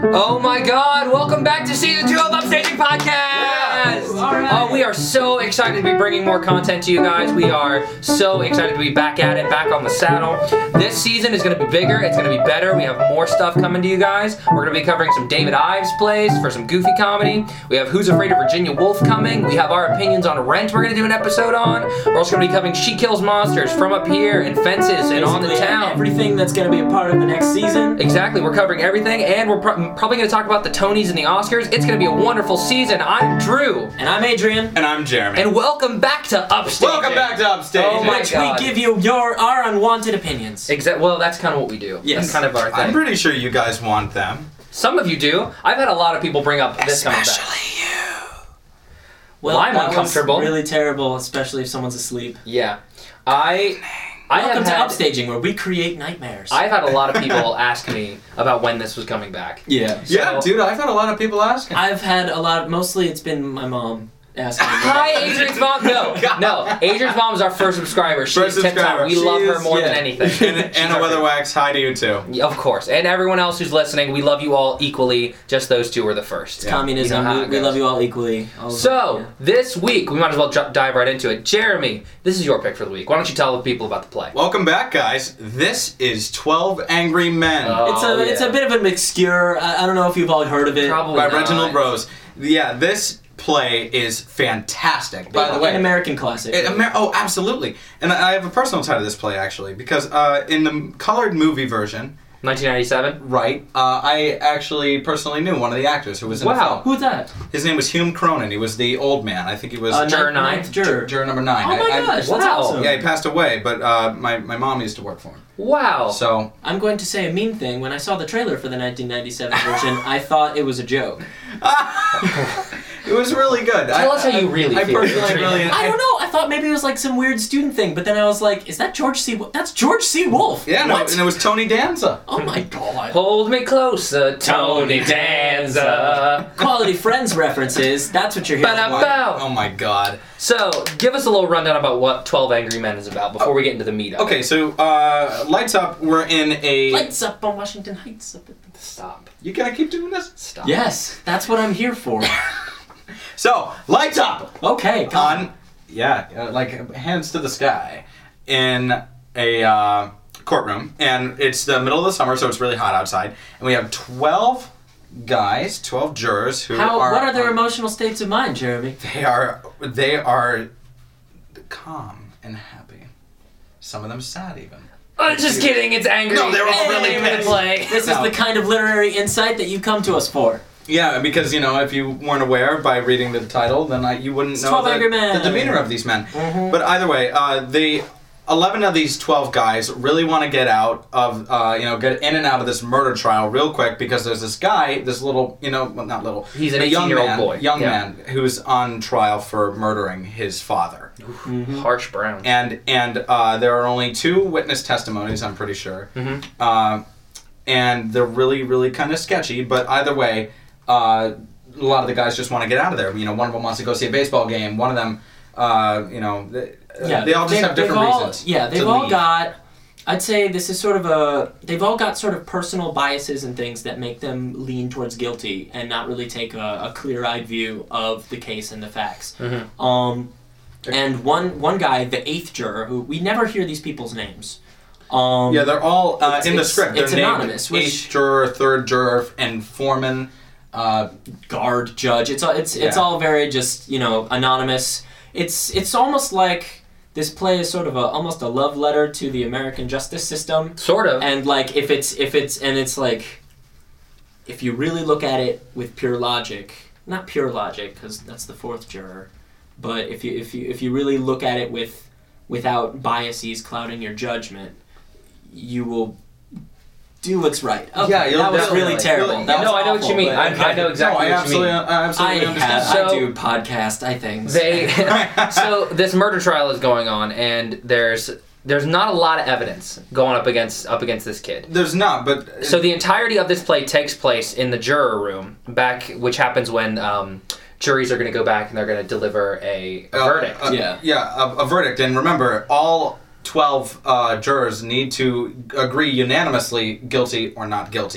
Oh my God! Welcome back to season 2 of Upstaging Podcast. Yeah. All right. Oh, we are so excited to be bringing more content to you guys. We are so excited to be back at it, back on the saddle. This season is going to be bigger. It's going to be better. We have more stuff coming to you guys. We're going to be covering some David Ives plays for some goofy comedy. We have Who's Afraid of Virginia Woolf coming. We have our opinions on Rent. We're going to do an episode on. We're also going to be covering She Kills Monsters, From Up Here, and Fences, and On the Town. Everything that's going to be a part of the next season. Exactly. We're covering everything, and we're probably going to talk about the Tonys and the Oscars. It's going to be a wonderful season. I'm Drew. And I'm Adrian. And I'm Jeremy. And welcome back to Upstaging. Welcome back to Upstaging. Oh my Which God. we give you our unwanted opinions. Well, that's kind of what we do. Yes. That's kind of our thing. I'm pretty sure you guys want them. Some of you do. I've had a lot of people bring up this coming back. Especially you. Well, I'm that uncomfortable. Was really terrible, especially if someone's asleep. Yeah. I Welcome to have had, Upstaging, where we create nightmares. I've had a lot of people ask me about when this was coming back. yeah. Yeah, dude, I've had a lot of people asking. I've had a lot. Mostly, it's been my mom asking me. Hi, Adrian's mom. No. Adrian's mom is our first subscriber. She's First tip top. subscriber. We She love her is- more than yeah. anything. And Anna Weatherwax, hi to you too. Yeah, of course. And everyone else who's listening, we love you all equally. Just those two were the first. Yeah. Communism. You know how it we goes. love you all equally. So, this week, we might as well dive right into it. Jeremy, this is your pick for the week. Why don't you tell the people about the play? Welcome back, guys. This is 12 Angry Men Oh, it's a bit of an obscure. I don't know if you've all heard of it. Probably by not. Reginald Rose. Yeah, this play is fantastic. By the way, an American classic. Oh, absolutely. And I have a personal tie to this play, actually, because in the colored movie version, 1997? right, I actually personally knew one of the actors who was in the Wow. film. Who's that? His name was Hume Cronin. He was the old man. I think he was Juror ninth juror. juror number 9. Oh my gosh, that's wow. awesome. Yeah, he passed away, but my mom used to work for him. Wow. So, I'm going to say a mean thing. When I saw the trailer for the 1997 version, I thought it was a joke. it was really good. Tell us how you really I feel. personally really... I don't know. I thought maybe it was like some weird student thing, but then I was like, is that George C. That's George C. Wolfe. Yeah, no, What? and it was Tony Danza. Oh my god. Hold me closer, Tony Danza. Quality Friends references. That's what you're hearing. Ba-da-ba. Wow. Oh my god. So, give us a little rundown about what 12 Angry Men is about before we get into the meat of Okay, it. so lights up. We're in a. Lights up on Washington Heights. Stop. You gonna keep doing this? Stop. Yes, that's what I'm here for. So lights up Okay, come on. on. Yeah, like hands to the sky in a courtroom, and it's the middle of the summer, so it's really hot outside, and we have 12 guys, 12 jurors who are. What are their emotional states of mind, Jeremy? They are calm and happy. Some of them sad even. Just kidding, it's angry. No, they were all really Name of the pissed. play. This is No. the kind of literary insight that you come to us for. Yeah, because if you weren't aware by reading the title, then you wouldn't It's know 12 Angry Men. the demeanor of these men. But either way, the 11 of these 12 guys really want to get out of, get in and out of this murder trial real quick because there's this guy, this little, well, not little. He's an a young 18-year-old man, boy. young Yeah. man who's on trial for murdering his father. Harsh Brown. And there are only 2 witness testimonies, I'm pretty sure. And they're really, really kind of sketchy, but either way, a lot of the guys just want to get out of there. One of them wants to go see a baseball game. One of them, they all just have different reasons. Yeah, they've to all leave. got. I'd say this is sort of they've all got sort of personal biases and things that make them lean towards guilty and not really take a clear-eyed view of the case and the facts. And one guy, the 8th juror, who we never hear these people's names. Yeah, they're all in the it's- script. They're it's named anonymous, which- 8th juror, 3rd juror, and foreman. Guard, judge. It's all very just anonymous. It's almost like this play is sort of almost a love letter to the American justice system. Sort of. And like if you really look at it with pure logic, not pure logic because that's the 4th juror, but if you really look at it without biases clouding your judgment, you will do what's right. Okay, Yeah, you'll that was definitely- really terrible. That was No, I know what you awful, mean. but- I know exactly No, I what you mean. absolutely understand. So- I do podcast, I think. So this murder trial is going on, and there's not a lot of evidence going up against this kid. There's not, but So the entirety of this play takes place in the juror room, which happens when juries are going to go back and they're going to deliver a verdict. A verdict. And remember, all 12 jurors need to agree unanimously guilty or not guilty.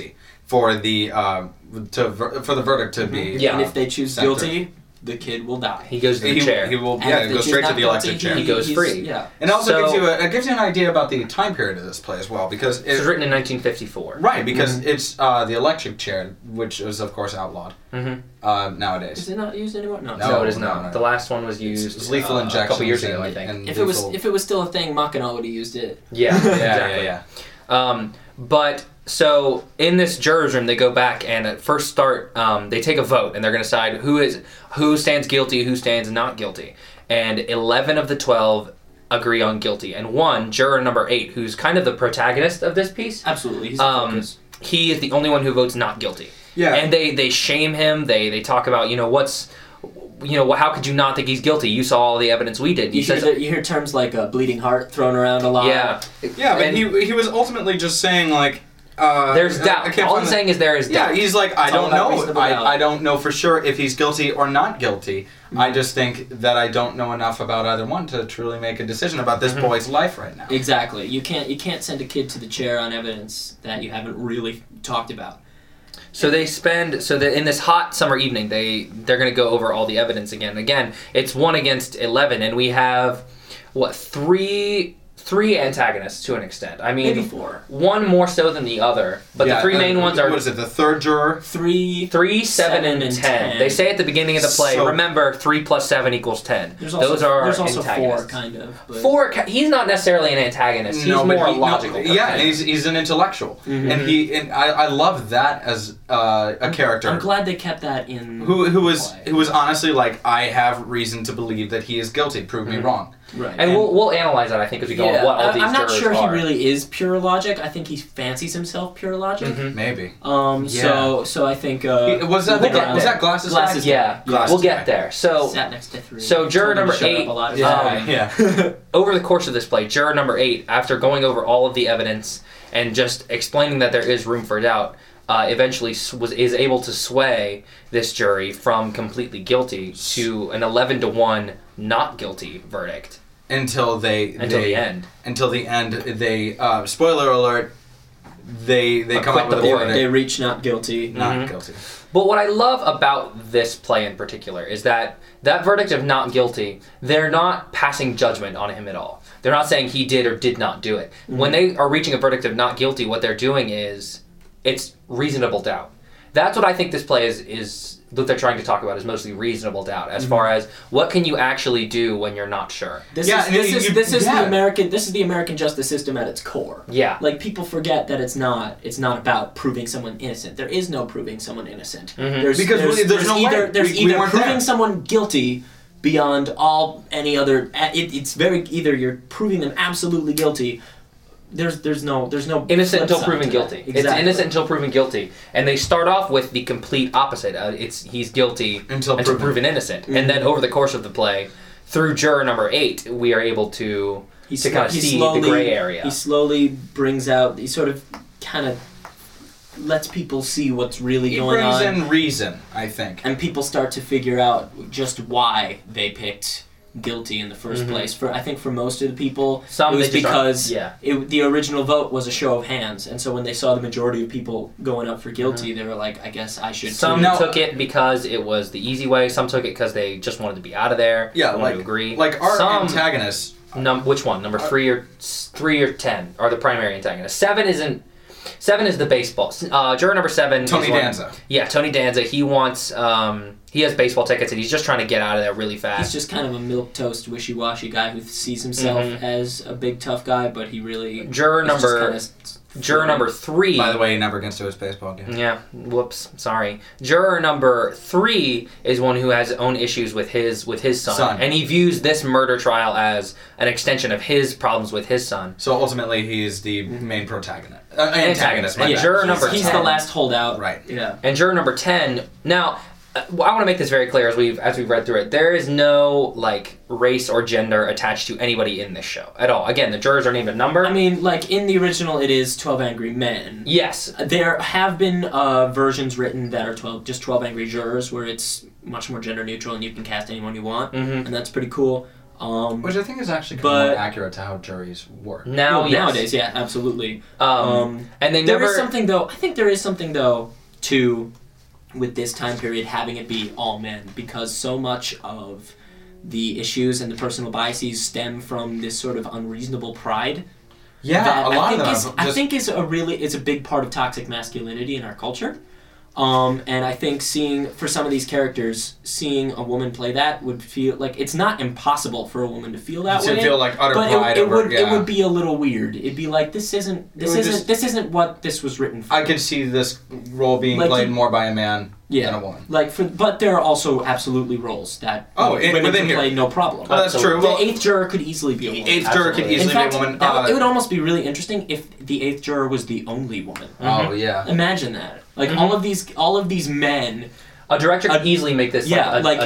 for the for the verdict to be. Yeah. And if they choose Center. guilty, the kid will die. He goes to the chair. He will And yeah if they go choose straight to not the electric guilty, chair. He goes he's- free. Yeah. And it also So- gives you an idea about the time period of this play as well, because This was written in 1954. right, because it's the electric chair, which is of course outlawed Mm-hmm. nowadays. Is it not used anymore? No. No. No, it is not. no. The last one was used It's lethal a injections couple years ago, and- I think. and If it was lethal- still a thing, Mackinac would have used it. Yeah, exactly. yeah. But so in this jurors room, they go back and at first start, they take a vote and they're going to decide who stands guilty, who stands not guilty, and 11 of the 12 agree on guilty, and one juror number 8, who's kind of the protagonist of this piece, Absolutely. He's the focus. he is the only one who votes not guilty. Yeah. And they shame him. They talk about how could you not think he's guilty? You saw all the evidence we did. He You says, hear terms like bleeding heart thrown around a lot. yeah, Yeah, but And he was ultimately just saying like there's I doubt. can't All find he's the- saying is there is Yeah, doubt. he's like, I It's all don't about know. reasonable doubt. I don't know for sure if he's guilty or not guilty. I just think that I don't know enough about either one to truly make a decision about this boy's life right now. Exactly. You can't send a kid to the chair on evidence that you haven't really talked about. So they spend in this hot summer evening they're going to go over all the evidence again. Again, it's 1 against 11, and we have three antagonists to an extent. I mean, Maybe 4. one more so than the other, but the 3 main ones are What is it? The third juror. 3, 3, 7, and 10. They say at the beginning of the play, So- remember 3 plus 7 equals 10. There's also, Those are there's also antagonists. 4 kind of. But 4. He's not necessarily an antagonist. He's No, but more a he- logical. no, yeah, person. and he's an intellectual, Mhm. and I love that as a character. I'm glad they kept that in. who was play. who was honestly like, I have reason to believe that he is guilty. Prove me wrong. Right. And we'll analyze that, I think, as we go on what all these I'm not jurors sure he are. really is pure logic. I think he fancies himself pure logic. Mhm. Maybe. So I think Was that we'll get was there. that glasses? Glasses. Yeah, Glasses we'll get guy. there. So sat next to 3. so juror Told him to number shut 8, up a lot of Yeah, time. yeah. over the course of this play, juror number 8, after going over all of the evidence and just explaining that there is room for doubt, eventually is able to sway this jury from completely guilty to an 11-1 not guilty verdict Until the end. Until the end, they spoiler alert. They come Acquit up the with a boy. verdict. They reach not guilty. Not Mhm. guilty. But what I love about this play in particular is that verdict of not guilty, they're not passing judgment on him at all. They're not saying he did or did not do it. When they are reaching a verdict of not guilty, what they're doing is it's reasonable doubt. That's what I think this play is what they're trying to talk about, is mostly reasonable doubt, as far as what can you actually do when you're not sure. This Yeah, is and this is you- this is yeah. the American justice system at its core. Yeah. Like, people forget that it's not about proving someone innocent. There is no proving someone innocent. Mhm. Because there's no way. There's We either weren't proving there. someone guilty beyond any other. It's very either you're proving them absolutely guilty. There's no Innocent flip until side proven to guilty. that. It's Exactly. innocent until proven guilty, and they start off with the complete opposite. He's guilty Until proven innocent, and then over the course of the play, through juror number 8, we are able to kind of see the gray area. He slowly brings out. He sort of kind of lets people see what's really He going brings on, in reason, I think. and people start to figure out just why they picked guilty in the 1st place. I think for most of the people, Some it was they just because aren't- the original vote was a show of hands, and so when they saw the majority of people going up for guilty, they were like, I guess I should Some too. No. took it because it was the easy way. Some took it because they just wanted to be out of there. Yeah, wanted to agree. like our Some, antagonists. which one? Number 3 or 10 are the primary antagonists. 7 isn't. 7 is the baseball. Juror number 7. Tony is one- Danza. Yeah, Tony Danza. He wants. He has baseball tickets and he's just trying to get out of there really fast. He's just kind of a milquetoast, wishy-washy guy who sees himself as a big tough guy, but he really Juror is just number. kinda Juror number 3. By the way, he never gets to his baseball game. Yeah. Whoops. Sorry. Juror number 3 is one who has own issues with his son, and he views this murder trial as an extension of his problems with his son. So ultimately, he is the main protagonist. Antagonist. my And bad. juror number He's 10. the last holdout. Right. Yeah. And juror number 10. Now, I want to make this very clear as we've read through it. There is no race or gender attached to anybody in this show at all. Again, the jurors are named a number. I mean, in the original, it is 12 Angry Men. Yes. There have been versions written that are 12 Angry Jurors, where it's much more gender neutral and you can cast anyone you want, and that's pretty cool. Which I think is actually kind of more accurate to how juries work. Nowadays, yeah, absolutely. And they there never... is something though. I think there is something though to with this time period having it be all men, because so much of the issues and the personal biases stem from this sort of unreasonable pride. Yeah, a lot of them. I think is a big part of toxic masculinity in our culture. And I think for some of these characters, seeing a woman play that would feel like it's not impossible for a woman to feel that way. To feel like utter but pride it would be a little weird. It'd be like this isn't what this was written for. I could see this role being played more by a man than a woman. But there are also absolutely roles that women can play no problem. Oh, that's true. The 8th juror could easily be a woman. 8th juror could easily be a woman. It would almost be really interesting if the 8th juror was the only woman. Oh yeah. Imagine that. All of these men. A director could easily make this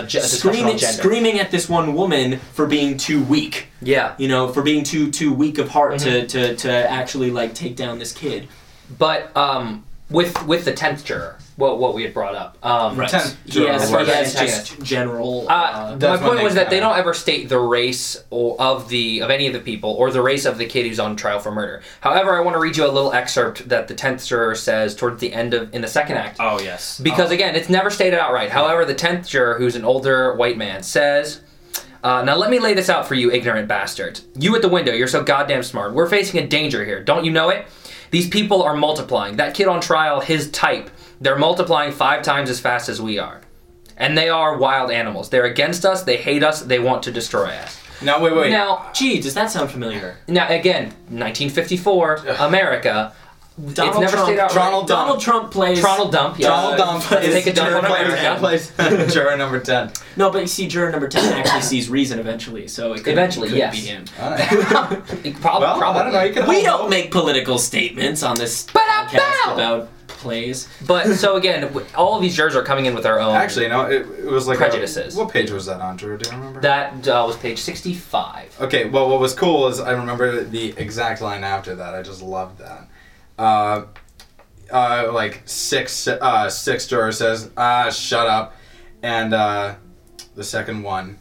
screaming at this one woman for being too weak. Yeah. For being too weak of heart to actually take down this kid. But with the 10th juror, what we had brought up. Right. 10th juror. As far as just general. My point was that they don't ever state the race of any of the people or the race of the kid who's on trial for murder. However, I want to read you a little excerpt that the 10th juror says towards the end in the second act. Oh yes. Because again, it's never stated outright. However, the 10th juror, who's an older white man, says, now let me lay this out for you, ignorant bastards. You at the window, you're so goddamn smart. We're facing a danger here. Don't you know it? These people are multiplying. That kid on trial, his type, they're multiplying 5 times as fast as we are. And they are wild animals. They're against us, they hate us, they want to destroy us. Now, wait. Now, gee, does that sound familiar? Now, again, 1954, America. It's never stated out right. Donald Trump plays... Donald Dump, yeah. Donald Dump Take a dump on America. Plays juror number 10. No, but you see, juror number 10 actually sees reason eventually, so it could be him. Probably. I don't know. We don't make political statements on this podcast about plays. But, so again, all of these jurors are coming in with their own Actually, no, it was like prejudices. What page was that on, Drew? Do you remember? That was page 65. Okay, well, what was cool is I remember the exact line after that. I just loved that. Six juror says, shut up. And the second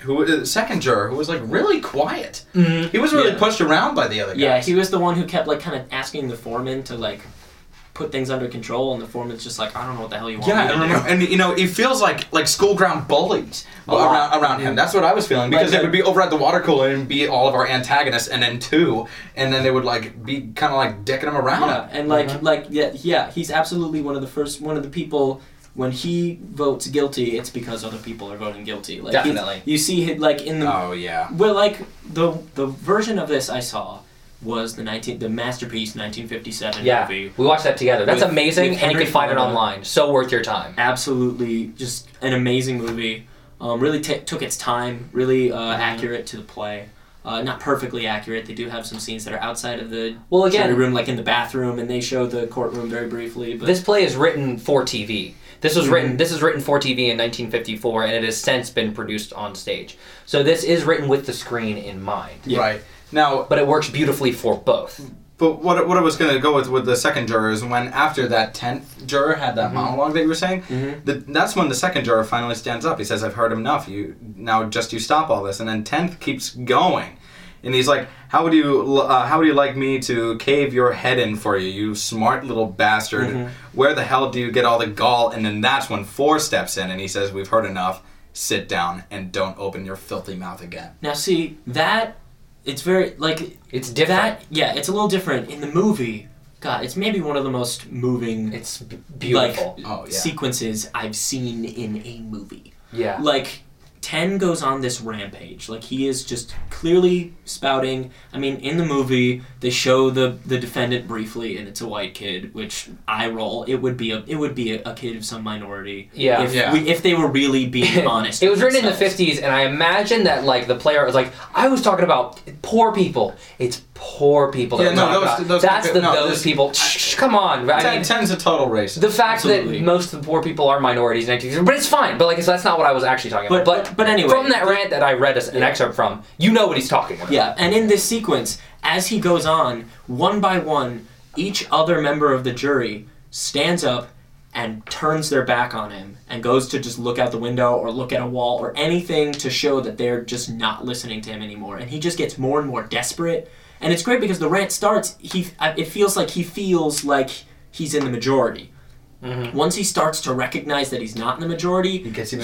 juror, who was really quiet. Mm-hmm. He was really pushed around by the other guys. Yeah, he was the one who kept kind of asking the foreman to put things under control, and the foreman's just I don't know what the hell you want me to do. And he feels like school ground bullies around him. That's what I was feeling, because they would be over at the water cooler and be all of our antagonists, and then they would be kind of dicking him around. Yeah, and he's absolutely one of the people. When he votes guilty, it's because other people are voting guilty. Definitely. You see in the... Oh, yeah. Well, the version of this I saw was the masterpiece 1957 movie. We watched that together. That's amazing, and you can find it online. So worth your time. Absolutely. Just an amazing movie. Really took its time, really accurate to the play. Not perfectly accurate. They do have some scenes that are outside of the jury room, in the bathroom, and they show the courtroom very briefly. But this play is written for TV. This was written for TV in 1954, and it has since been produced on stage. So this is written with the screen in mind. Yeah. Right. Now, but it works beautifully for both. But what I was going to go with the second juror is when after that 10th juror had that monologue that you were saying, that's when the second juror finally stands up. He says, "I've heard enough. You stop all this." And then 10th keeps going. And he's like, how would you like me to cave your head in for you, you smart little bastard? Where the hell do you get all the gall? And then that's when 4 steps in and he says, "We've heard enough. Sit down and don't open your filthy mouth again." Now see, that, it's very, it's different. It's a little different. In the movie, God, it's maybe one of the most moving... It's beautiful. Sequences I've seen in a movie. Yeah. 10 goes on this rampage. He is just clearly spouting. I mean, in the movie, they show the defendant briefly, and it's a white kid, which I roll. It would be a kid of some minority. Yeah. If they were really being honest. It was written in the 50s, and I imagine that the player was I was talking about poor people. It's poor people. Those people. Come on. 10's a total racist. The fact that most of the poor people are minorities, but it's fine. But so that's not what I was actually talking about. But anyway, from that rant that I read an excerpt from, you know what he's talking about. Yeah, and in this sequence, as he goes on, one by one, each other member of the jury stands up and turns their back on him and goes to just look out the window or look at a wall or anything to show that they're just not listening to him anymore. And he just gets more and more desperate. And it's great because the rant starts, it feels like he's in the majority. Mm-hmm. Once he starts to recognize that he's not in the majority, he gets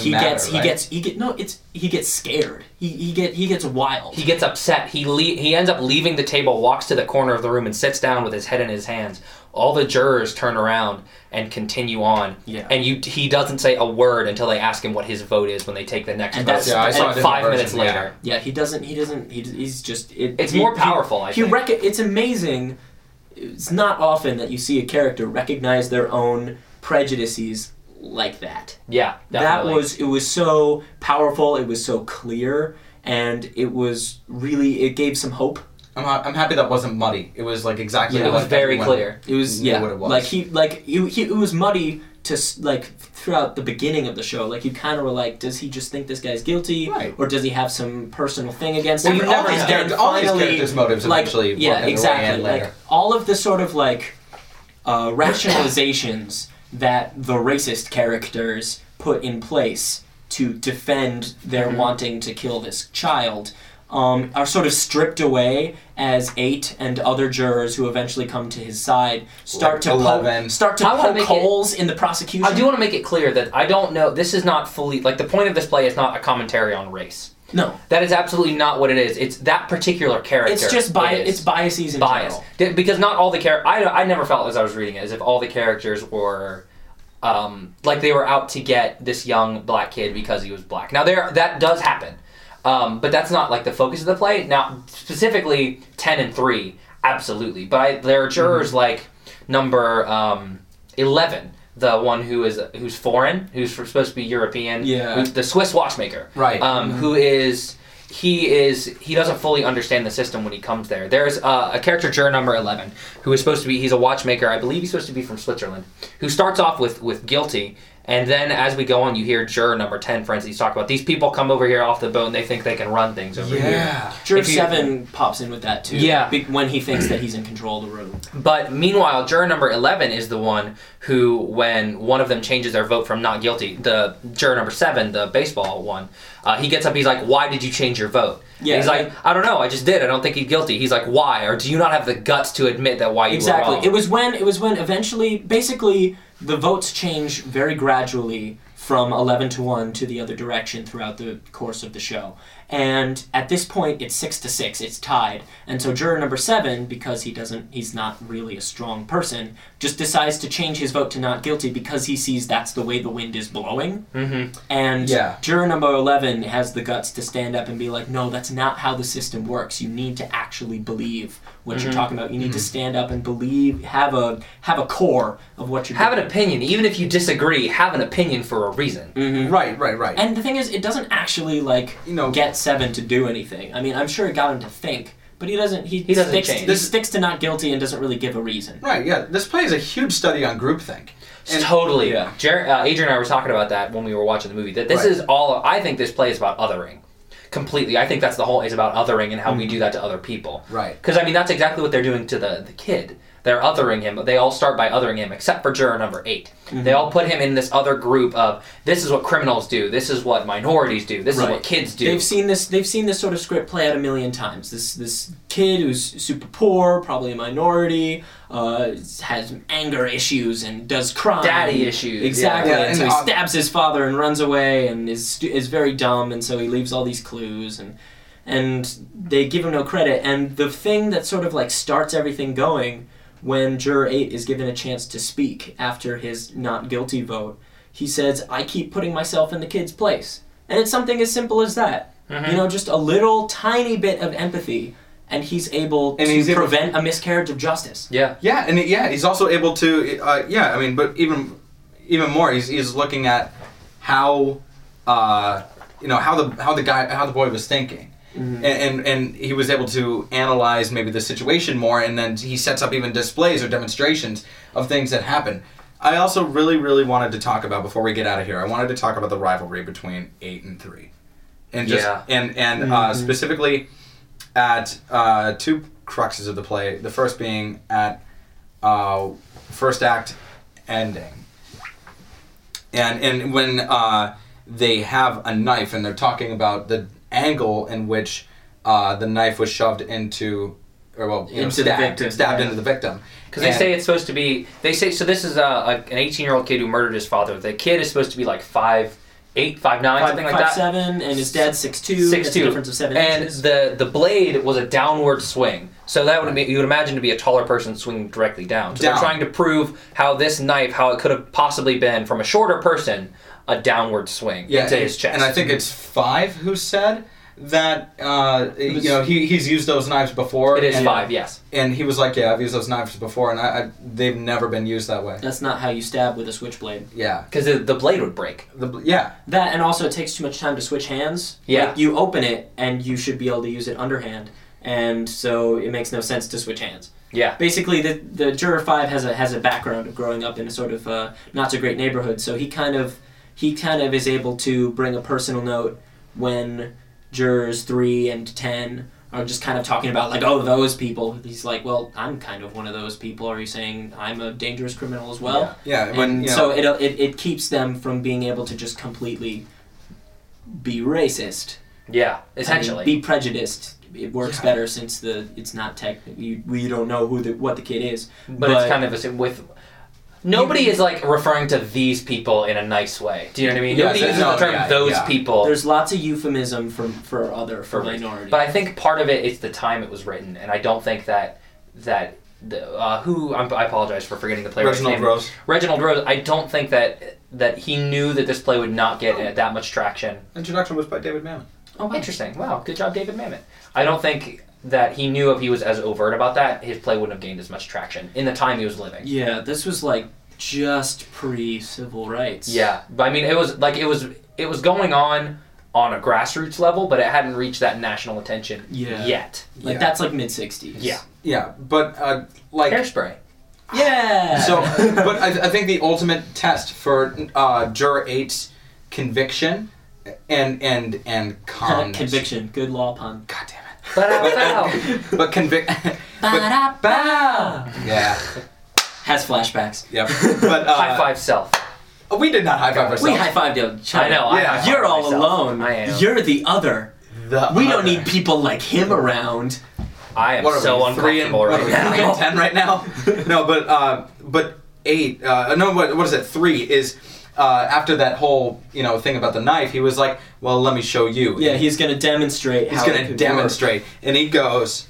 scared. He gets wild. He gets upset. He ends up leaving the table, walks to the corner of the room, and sits down with his head in his hands. All the jurors turn around and continue on. Yeah. And he doesn't say a word until they ask him what his vote is when they take the next vote. I saw it 5 minutes later. Yeah, he's just... It's more powerful, I think. It's amazing. It's not often that you see a character recognize their own prejudices like that. Yeah, definitely. It was so powerful, it was so clear, and it gave some hope. I'm happy that wasn't muddy. It was like exactly. Yeah, it was very clear. It was what it was. It was muddy to throughout the beginning of the show. Like you kind of were like, does he just think this guy's guilty, right, or does he have some personal thing against him? All these characters' motives eventually. Yeah, exactly. Like all of the sort of rationalizations that the racist characters put in place to defend their wanting to kill this child are sort of stripped away as 8 and other jurors who eventually come to his side start to poke holes in the prosecution. I do want to make it clear that I don't know, this is not fully, the point of this play is not a commentary on race. No. That is absolutely not what it is. It's that particular character. It's just it's biases in general. Because not all the characters, I never felt as I was reading it as if all the characters were they were out to get this young black kid because he was black. Now that does happen. But that's not the focus of the play. Now, specifically 10 and 3, absolutely. But there are jurors like number 11, the one who's foreign, who's supposed to be European, who's the Swiss watchmaker, right? He doesn't fully understand the system when he comes there. There's a character, juror number 11, who is supposed to be, he's a watchmaker, I believe he's supposed to be from Switzerland, who starts off with guilty, and then as we go on, you hear juror number 10, for instance, talk about these people come over here off the boat and they think they can run things over here. Juror 7 pops in with that too. Yeah. When he thinks that he's in control of the room. But meanwhile, juror number 11 is the one who, when one of them changes their vote from not guilty, the juror number 7, the baseball one, he gets up, he's like, why did you change your vote? Yeah, he's like, I don't know, I just did. I don't think he's guilty. He's like, why? Or do you not have the guts to admit that why you were wrong? It was when eventually, basically, the votes change very gradually from 11 to 1 to the other direction throughout the course of the show. And at this point, it's 6-6. It's tied. And so juror number 7, because he's not really a strong person, just decides to change his vote to not guilty because he sees that's the way the wind is blowing. Mm-hmm. And juror number 11 has the guts to stand up and be like, no, that's not how the system works. You need to actually believe what you're talking about. You need to stand up and believe, have a core of what you're doing. Have an opinion. Even if you disagree, have an opinion for a reason. Mm-hmm. Right. And the thing is, it doesn't actually, get 7 to do anything. I mean, I'm sure it got him to think, but he doesn't. He doesn't change. He sticks to not guilty and doesn't really give a reason. Right. Yeah. This play is a huge study on groupthink. Totally. Yeah. Adrian and I were talking about that when we were watching the movie. That this is all. I think this play is about othering. Completely. I think that's the whole. It's about othering and how we do that to other people. Right. Because I mean, that's exactly what they're doing to the kid. They're othering him, but they all start by othering him, except for juror number 8. Mm-hmm. They all put him in this other group of, this is what criminals do, this is what minorities do, this is what kids do. They've seen this sort of script play out a million times. This kid who's super poor, probably a minority, has anger issues and does crime. Daddy issues. Exactly. Yeah. And so he stabs his father and runs away and is very dumb, and so he leaves all these clues, and they give him no credit. And the thing that sort of starts everything going, when juror 8 is given a chance to speak after his not guilty vote, he says, I keep putting myself in the kid's place. And it's something as simple as that. Mm-hmm. Just a little tiny bit of empathy, and he's able to prevent a miscarriage of justice. Yeah. Yeah, and he's also able to, but even more, he's looking at how, how the boy was thinking. Mm-hmm. And he was able to analyze maybe the situation more, and then he sets up even displays or demonstrations of things that happen. I also really, really wanted to talk about, before we get out of here, I wanted to talk about the rivalry between 8 and 3. And specifically at 2 cruxes of the play, the first being at first act ending. And when they have a knife and they're talking about the angle in which the knife was shoved into, or well, you know, Into the victim, stabbed yeah. into the victim. Because they say it's supposed to be. They say so. This is an 18-year-old kid who murdered his father. The kid is supposed to be like 5'8", 5'9", something like that. 5'7", and his dad's 6'2". 6'2". That's a difference of 7 and inches. the blade was a downward swing. So that would be, you would imagine to be a taller person swinging directly down. So they're trying to prove how this knife, how it could have possibly been from a shorter person, a downward swing into his chest. And I think it's 5 who said that you know he's used those knives before. It is and, 5, yes. And he was like, yeah, I've used those knives before, and they've never been used that way. That's not how you stab with a switchblade. Yeah. Because the blade would break. Yeah. That, and also it takes too much time to switch hands. Yeah. Like, you open it, and you should be able to use it underhand, and so it makes no sense to switch hands. Yeah. Basically, the Juror 5 has a background of growing up in a sort of not so great neighborhood, so he kind of is able to bring a personal note when Jurors 3 and 10 are just kind of talking about, like, oh, those people. He's like, well, I'm kind of one of those people. Are you saying I'm a dangerous criminal as well? Yeah. And so it keeps them from being able to just completely be racist. Yeah, essentially. Be prejudiced. It works better since it's not we don't know what the kid is. But it's kind of with. Nobody is like referring to these people in a nice way. Do you know what I mean? Nobody uses the term those people. There's lots of euphemism for minority. But I think part of it is the time it was written, and I don't think that I apologize for forgetting the playwright's name. Reginald Rose. I don't think that he knew that this play would not get that much traction. Introduction was by David Mamet. Oh, wow. Interesting. Wow, good job, David Mamet. I don't think that he knew if he was as overt about that, his play wouldn't have gained as much traction in the time he was living. Yeah, this was like just pre-civil rights. Yeah, but I mean, it was going on a grassroots level, but it hadn't reached that national attention yet. Like that's like mid-60s. Yeah. Yeah, but like Hairspray. Yeah. So, but I think the ultimate test for Juror 8's conviction and calmness. Conviction. Good law pun. God damn it. But Yeah. Has flashbacks. Yep. But high five self. We did not high five ourselves. We high fived you. I know. Yeah. You're all myself. alone. I am. You're the other. We don't need people like him around. I am so uncomfortable right now. 3 and 10 right now. No, but 8. No, what is it? 3 is. After that whole thing about the knife, he was like, "Well, let me show you." Yeah, he's gonna demonstrate. He's gonna demonstrate, and he goes,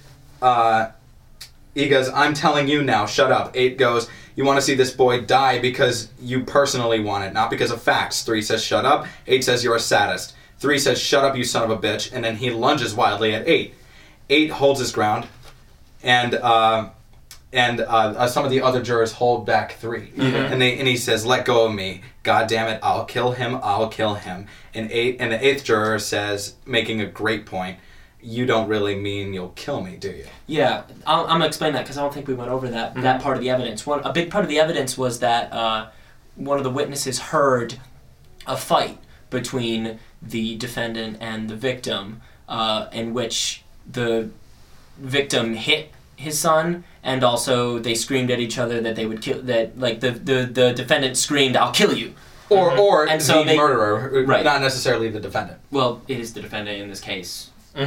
"I'm telling you now. Shut up." 8 goes, "You want to see this boy die because you personally want it, not because of facts." 3 says, "Shut up." 8 says, "You're a sadist." 3 says, "Shut up, you son of a bitch," and then he lunges wildly at 8. 8 holds his ground, and some of the other jurors hold back 3, and he says, "Let go of me. God damn it, I'll kill him. I'll kill him." And the 8th juror says, making a great point, "You don't really mean you'll kill me, do you?" Yeah, I'm gonna explain that because I don't think we went over that part of the evidence. A big part of the evidence was that one of the witnesses heard a fight between the defendant and the victim, in which the victim hit his son, and also they screamed at each other that they would kill. That like the defendant screamed, "I'll kill you," or and so the murderer, right. Not necessarily the defendant. Well, it is the defendant in this case.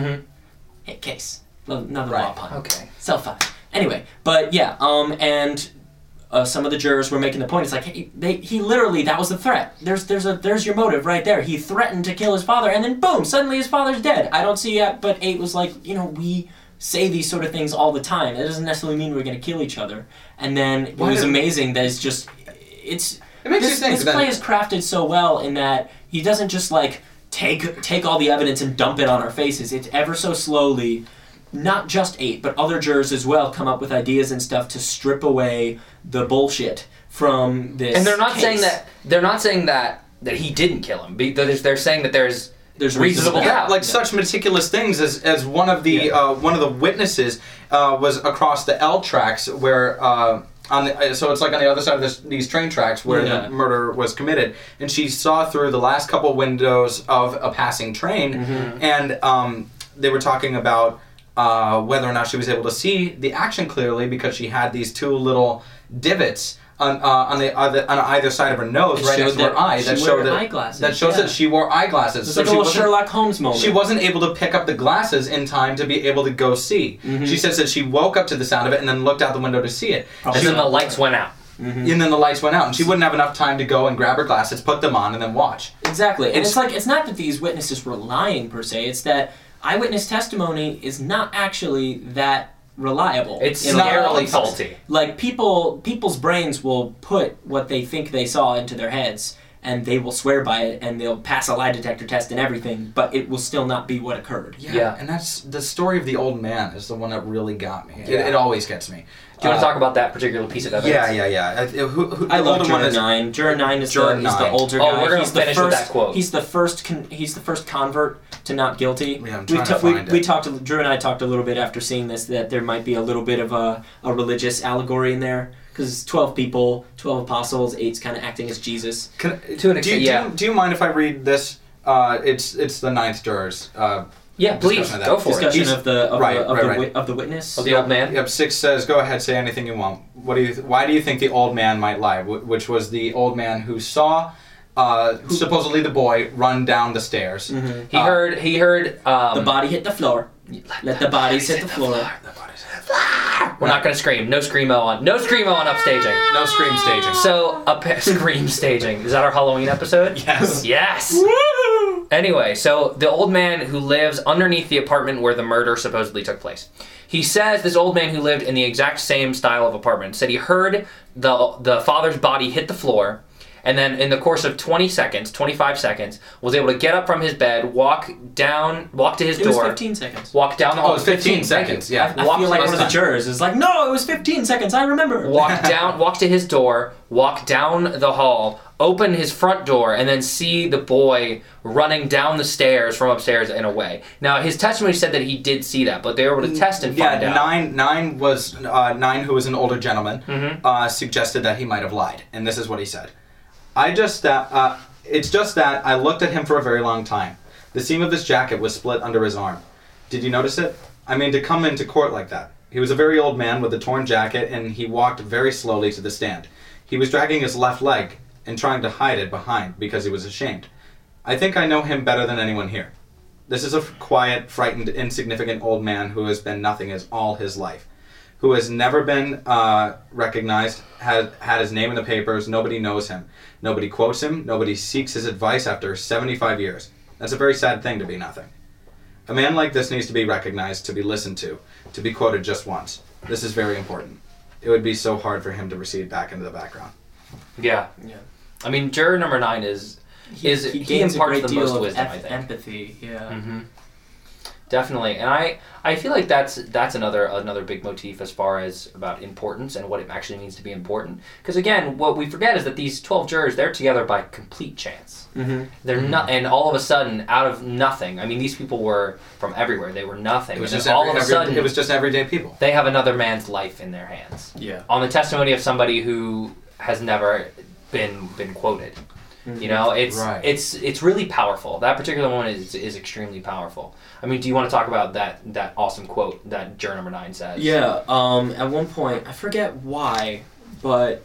Case. Another Right. law pun. Okay. Self-find. Anyway, but yeah, and some of the jurors were making the point. It's like he literally, that was the threat. There's your motive right there. He threatened to kill his father, and then boom, suddenly his father's dead. I don't see it, but 8 was like, we say these sort of things all the time. It doesn't necessarily mean we're going to kill each other. And then it was amazing that it makes you think. This play is crafted so well in that he doesn't just like take all the evidence and dump it on our faces. It's ever so slowly. Not just 8, but other jurors as well come up with ideas and stuff to strip away the bullshit from this. And they're not case. saying that he didn't kill him. They're saying that there's reasonable doubt. Yeah, like such meticulous things as one of the witnesses was across the L tracks where so it's like on the other side of these train tracks where the murder was committed, and she saw through the last couple windows of a passing train, and they were talking about whether or not she was able to see the action clearly because she had these 2 little divots on either side of her nose, right next to her eye, that showed that she wore eyeglasses. It's like a little Sherlock Holmes moment. She wasn't able to pick up the glasses in time to be able to go see. Mm-hmm. She says that she woke up to the sound of it and then looked out the window to see it. And then the lights went out. Mm-hmm. And then the lights went out, and she wouldn't have enough time to go and grab her glasses, put them on, and then watch. Exactly. And it's like, it's not that these witnesses were lying per se, it's that eyewitness testimony is not actually that reliable. It's narrowly faulty. Like, people's brains will put what they think they saw into their heads, and they will swear by it, and they'll pass a lie detector test and everything, but it will still not be what occurred. Yeah. And that's the story of the old man is the one that really got me. It always gets me. Do you want to talk about that particular piece of evidence? Yeah. I love Juror 9. Juror 9 is the older guy. Oh, we're going to finish with that quote. He's the first convert to not guilty. Yeah, I'm trying to find it. Drew and I talked a little bit after seeing this that there might be a little bit of a religious allegory in there. Because 12 people, 12 apostles, 8's kind of acting as Jesus. To an extent, yeah. Do you mind if I read this? It's the 9th jurors. Yeah, please, go for it. Discussion of the Right. witness. Of the old man? Yep, 6 says, go ahead, say anything you want. Why do you think the old man might lie? Which was the old man who saw supposedly the boy run down the stairs. Mm-hmm. He heard the body hit the floor. Let the bodies hit the floor. We're not gonna scream. No screamo on upstaging. No scream staging. So scream staging. Is that our Halloween episode? Yes. Yes. Woo! Anyway, so the old man who lives underneath the apartment where the murder supposedly took place. He says this old man who lived in the exact same style of apartment said he heard the father's body hit the floor, and then in the course of 25 seconds, was able to get up from his bed, walk to his door. It was 15 seconds. Walk down the hall. Oh, it was 15 seconds, yeah. I feel like one of the jurors is like, no, it was 15 seconds, I remember. Walk to his door, walk down the hall, open his front door, and then see the boy running down the stairs from upstairs and away. Now, his testimony said that he did see that, but they were able to test and find out. Nine, who was an older gentleman, suggested that he might have lied, and this is what he said. It's just that I looked at him for a very long time. The seam of his jacket was split under his arm. Did you notice it? I mean, to come into court like that. He was a very old man with a torn jacket, and he walked very slowly to the stand. He was dragging his left leg and trying to hide it behind because he was ashamed. I think I know him better than anyone here. This is a quiet, frightened, insignificant old man who has been nothing all his life, who has never been recognized, had his name in the papers. Nobody knows him. Nobody quotes him. Nobody seeks his advice after 75 years. That's a very sad thing to be nothing. A man like this needs to be recognized, to be listened to be quoted just once. This is very important. It would be so hard for him to recede back into the background. Yeah. I mean, juror number 9 he gains imparts a great the deal most of wisdom, I think. empathy. Yeah. Mm-hmm. Definitely, and I feel like that's another big motif as far as about importance and what it actually means to be important. Because again, what we forget is that these 12 jurors, they're together by complete chance. Mm-hmm. They're not, and all of a sudden, out of nothing. I mean, these people were from everywhere. They were nothing. It was and just all of a sudden, it was just everyday people. They have another man's life in their hands. Yeah. On the testimony of somebody who has never been quoted. Mm-hmm. You know, it's really powerful. That particular one is extremely powerful. I mean, do you want to talk about that awesome quote that juror number 9 says? Yeah. At one point, I forget why, but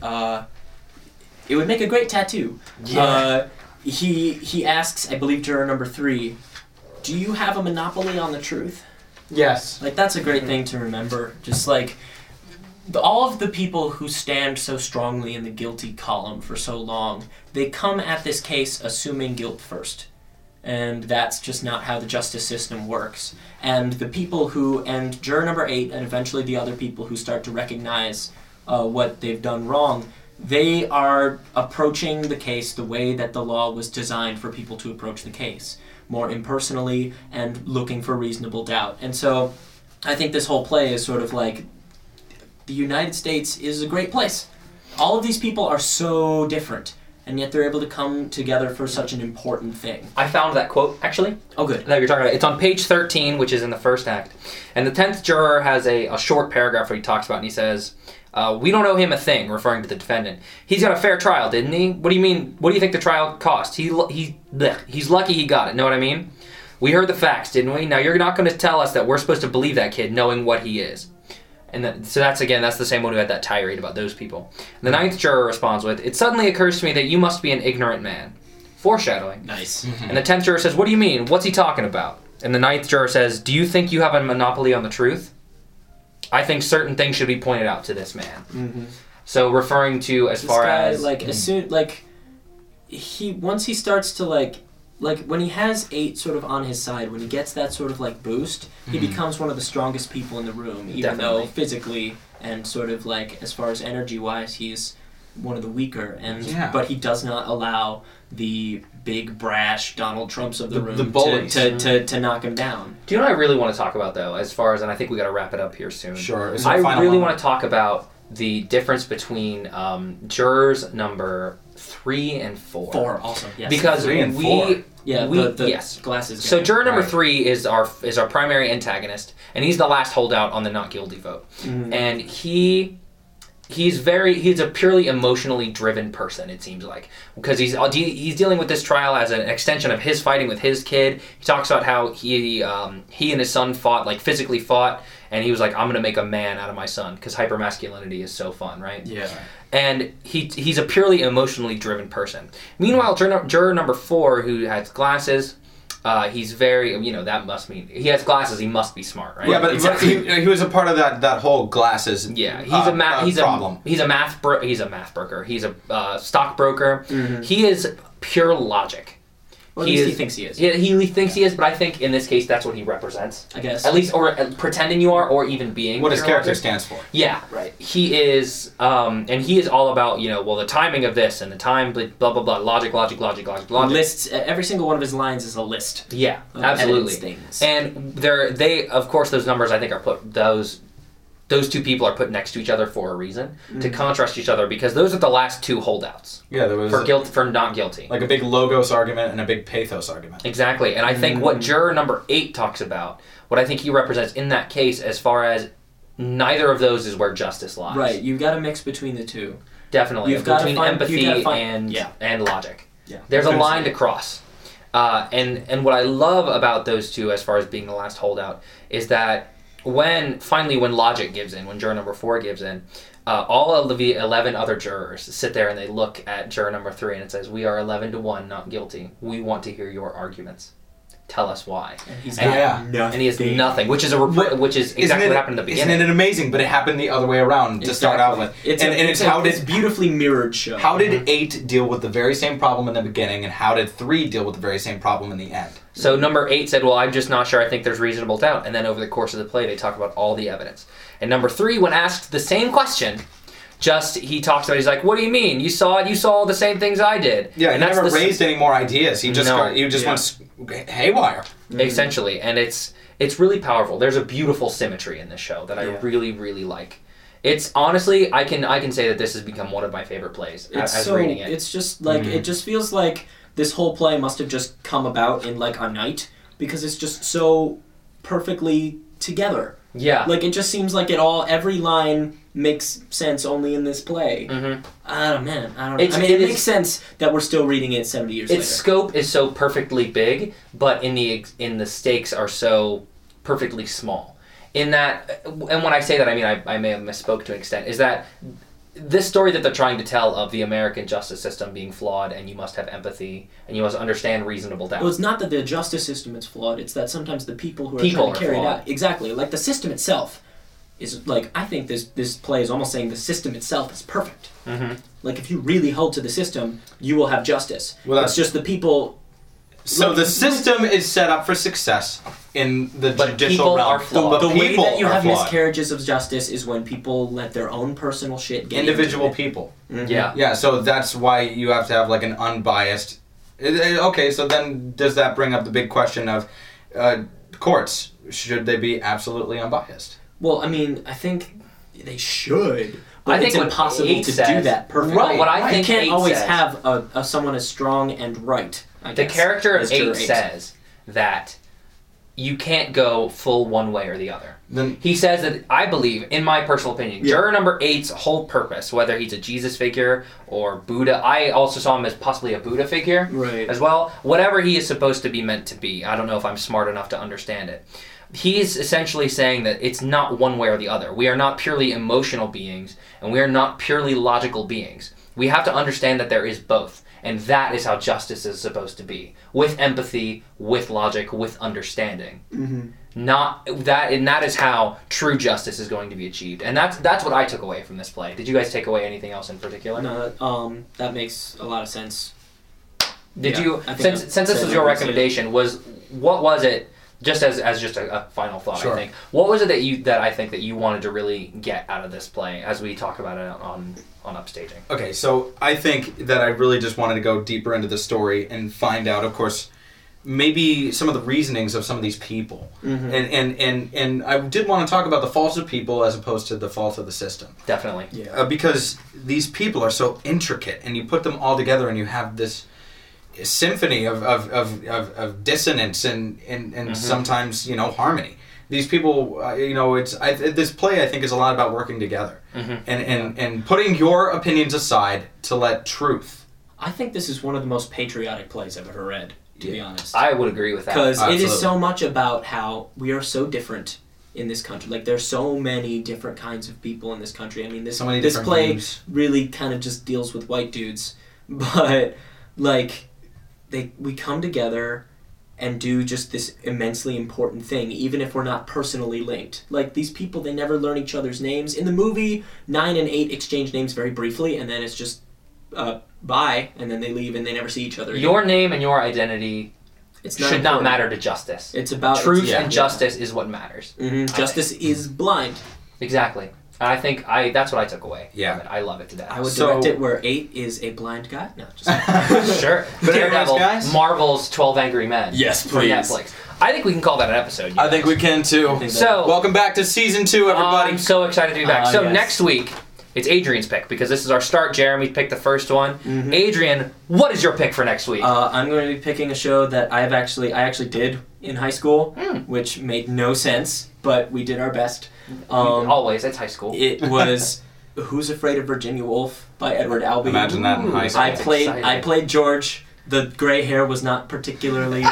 it would make a great tattoo. Yeah. He asks, I believe, juror number 3, do you have a monopoly on the truth? Yes. Like, that's a great thing to remember. Just like all of the people who stand so strongly in the guilty column for so long, they come at this case assuming guilt first. And that's just not how the justice system works. And the people and juror number 8, and eventually the other people who start to recognize what they've done wrong, they are approaching the case the way that the law was designed for people to approach the case, more impersonally and looking for reasonable doubt. And so I think this whole play is sort of like, the United States is a great place. All of these people are so different, and yet they're able to come together for such an important thing. I found that quote, actually. Oh, good. That you're talking about. It's on page 13, which is in the first act. And the 10th juror has a short paragraph where he talks about, and he says, we don't owe him a thing, referring to the defendant. He's got a fair trial, didn't he? What do you mean? What do you think the trial cost? He's lucky he got it. Know what I mean? We heard the facts, didn't we? Now, you're not going to tell us that we're supposed to believe that kid knowing what he is. And so that's the same one who had that tirade about those people. The ninth juror responds with, "It suddenly occurs to me that you must be an ignorant man." Foreshadowing. Nice. And the 10th juror says, "What do you mean? What's he talking about?" And the 9th juror says, "Do you think you have a monopoly on the truth? I think certain things should be pointed out to this man." Mm-hmm. So referring to as This far guy, as... once he starts to when he has 8 sort of on his side, when he gets that sort of boost, he becomes one of the strongest people in the room, even though physically and sort of as far as energy wise, he's one of the weaker, but he does not allow the big brash Donald Trumps of the room bullies. to knock him down. Do you know what I really want to talk about though, as far as, and I think we got to wrap it up here soon. Sure. I really want to talk about the difference between jurors number 3 and 4. 4, awesome. Yes. Because 3 and 4. Yeah, yes. Glasses. So juror number Right. 3 is our primary antagonist, and he's the last holdout on the not guilty vote. Mm-hmm. And he's a purely emotionally driven person, it seems like, because he's dealing with this trial as an extension of his fighting with his kid. He talks about how he and his son physically fought, and he was like, "I'm gonna make a man out of my son," because hypermasculinity is so fun, right? Yeah. And he's a purely emotionally driven person. Meanwhile, juror number 4, who has glasses, he's very, that must mean he has glasses. He must be smart, right? Yeah, but he was a part of that whole glasses. Yeah, problem. He's a math broker. He's a stockbroker. Mm-hmm. He is pure logic. Well, at least he thinks he is. Yeah, he thinks he is, but I think in this case that's what he represents. I guess. At least, or pretending you are, or even being. What his pure character logic. stands for. Yeah, Right. He is, and he is all about, the timing of this and the time, blah blah blah, logic. Lists. Every single one of his lines is a list. Yeah, of absolutely. things. And they of course those numbers I think are put those two people are put next to each other for a reason, to contrast each other, because those are the last 2 holdouts. Yeah, there was for not guilty. like a big logos argument and a big pathos argument. Exactly, and I think what juror number 8 talks about, what I think he represents in that case, as far as neither of those is where justice lies. Right, you've got to mix between the two. Definitely, You've gotta between find- empathy you gotta find- and logic. Yeah. There's a Good line to to cross. And what I love about those two, as far as being the last holdout, is that when logic gives in, when juror number 4 gives in, all of the 11 other jurors sit there and they look at juror number 3 and it says, "We are 11-1 not guilty. We want to hear your arguments. Tell us why." And he's And- got yeah. nothing. And he has nothing, which is exactly what happened in the beginning. Isn't it amazing? But it happened the other way around to start out with. It's beautifully mirrored show. How did 8 deal with the very same problem in the beginning, and how did 3 deal with the very same problem in the end? So number 8 said, "Well, I'm just not sure. I think there's reasonable doubt." And then over the course of the play, they talk about all the evidence. And number 3, when asked the same question, he talks about, he's like, "What do you mean? You saw it. You saw the same things I did." Yeah, and he never raised any more ideas. He just went haywire. Essentially, and it's really powerful. There's a beautiful symmetry in this show that I really, really like. It's honestly, I can say that this has become one of my favorite plays as reading it. It's just it just feels like this whole play must have just come about in a night, because it's just so perfectly together. Yeah. It just seems like every line makes sense only in this play. Mm-hmm. Oh man, I don't know. It makes sense that we're still reading it 70 years later. Its scope is so perfectly big, but in the stakes are so perfectly small. In that, and when I say that, I mean I may have misspoke to an extent, is that this story that they're trying to tell of the American justice system being flawed, and you must have empathy, and you must understand reasonable doubt. Well, it's not that the justice system is flawed, it's that sometimes the people who are trying to carry it out. Exactly. The system itself is, I think this play is almost saying the system itself is perfect. Mm-hmm. If you really hold to the system, you will have justice. Well, it's just the people... So the system is set up for success in the judicial people realm. are flawed. The way that you have flawed. miscarriages of justice is when people let their own personal shit get Individual into it. people. Mm-hmm. Yeah. Yeah, so that's why you have to have an unbiased... Okay, so then does that bring up the big question of courts? Should they be absolutely unbiased? Well, I think they should. But I think it's what impossible 8 to says, do that perfectly. Right, what I think you can't 8 always says, have someone as strong and right. the character of as 8 juror says that you can't go full one way or the other. Then He says that, I believe, in my personal opinion, juror number 8's whole purpose, whether he's a Jesus figure or Buddha, I also saw him as possibly a Buddha figure Right. as well. Whatever he is supposed to be meant to be. I don't know if I'm smart enough to understand it. he's essentially saying that it's not one way or the other. We are not purely emotional beings, and we are not purely logical beings. We have to understand that there is both, and that is how justice is supposed to be, with empathy, with logic, with understanding. Not that, and that is how true justice is going to be achieved, and that's what I took away from this play. Did you guys take away anything else in particular? No, that makes a lot of sense. Did Yeah, you, I think since this was your recommendation, what was it, just as just a final thought, Sure. I think, what was it that I think that you wanted to really get out of this play as we talk about it on Upstaging? Okay, so I think that I really just wanted to go deeper into the story and find out, of course, maybe some of the reasonings of some of these people. And I did want to talk about the faults of people as opposed to the faults of the system. Definitely. Yeah. Because these people are so intricate, and you put them all together and you have this symphony of dissonance and sometimes, harmony. These people, this play I think is a lot about working together and putting your opinions aside to let truth. I think this is one of the most patriotic plays I've ever read, to be honest. I would agree with that. Because it Absolutely. is so much about how we are so different in this country. Like, there's so many different kinds of people in this country. I mean, this So many this different play views. really kind of just deals with white dudes. But, like, we come together and do just this immensely important thing, even if we're not personally linked. Like, these people, they never learn each other's names. In the movie, 9 and 8 exchange names very briefly, and then it's just bye, and then they leave and they never see each other again. Your name and your identity should not important. matter to justice. It's about Truth and justice is what matters. Justice is blind. Exactly. And I think that's what I took away. Yeah. From it. I love it to death. I would So- direct it where 8 is a blind guy. No, just Sure. But anyways, Daredevil, guys? Marvel's 12 Angry Men. Yes, For please. Netflix. I think we can call that an episode. I think we can too. think So, Welcome back to season 2, everybody. I'm so excited to be back. So yes. next week, it's Adrian's pick because this is our start. Jeremy picked the first one. Adrian, what is your pick for next week? I'm going to be picking a show that I actually did in high school, which made no sense, but we did our best. Always, it's high school. It was Who's Afraid of Virginia Woolf by Edward Albee. Imagine that in high school. I Exciting. played George. The gray hair was not particularly.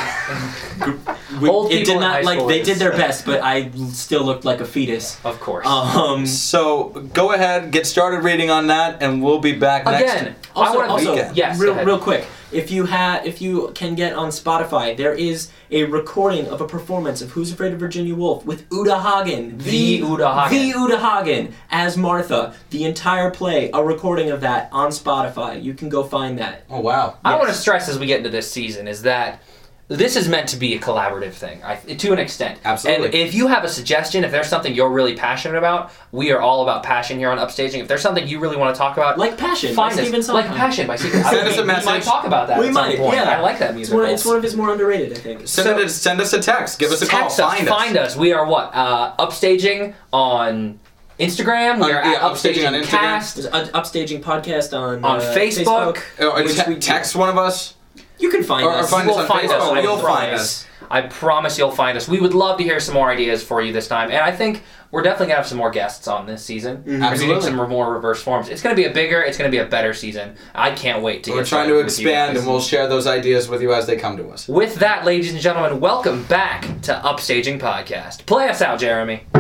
Old it people did in not high like school they is- did their best, but I still looked like a fetus. Of course. So go ahead, get started reading on that, and we'll be back Again, next. I wanna- weekend. yes, go ahead. real quick. If you can get on Spotify, there is a recording of a performance of Who's Afraid of Virginia Woolf with Uta Hagen, The Uta Hagen. the Uta Hagen as Martha. The entire play, a recording of that on Spotify. You can go find that. Oh wow. I Yes. want to stress as we get into this season is that this is meant to be a collaborative thing, to an extent. Absolutely. And if you have a suggestion, if there's something you're really passionate about, we are all about passion here on Upstaging. If there's something you really want to talk about, Like Passion find by us. Stephen Like Sondheim. Passion by Stephen. Send us a We message. might talk about that. We at some might, point. yeah. I like that musical. It's one of his more underrated, I think. Send us a text. Give us a call. Text us. Find us. We are what? Upstaging on Instagram. We are at Upstaging on Upstaging Instagram. Cast. There's an Upstaging podcast on Facebook. which we- Text one of us. You can find Or us. find You us will on find us. Facebook. I You'll find promise. us. I promise you'll find us. We would love to hear some more ideas for you this time, and I think we're definitely gonna have some more guests on this season. We're doing Absolutely. some more reverse forms. It's gonna be it's gonna be a better season. I can't wait to. We're get trying started to with you expand, guys. and we'll share those ideas with you as they come to us. With that, ladies and gentlemen, welcome back to Upstaging Podcast. Play us out, Jeremy.